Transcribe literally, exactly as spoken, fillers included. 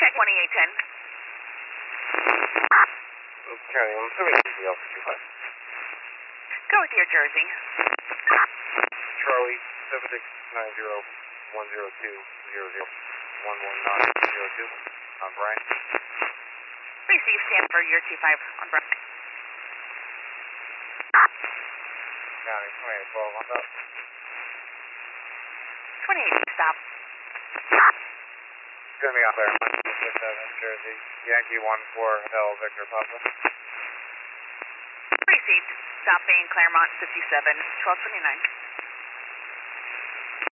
check twenty-eight ten. County, I'm assuming it's the Alpha two five. Go with your Jersey. Charlie, seven six nine zero one zero two zero zero one one nine zero two. On Brian. Receive, stand for your two five on Brian. County, twenty-eight twelve, on top. twenty-eight, stop. It's going to be out there, one six seven, Jersey. Yankee one four, Hotel Victor Papa. Received. Stopping Claremont fifty-seven, twelve twenty-nine.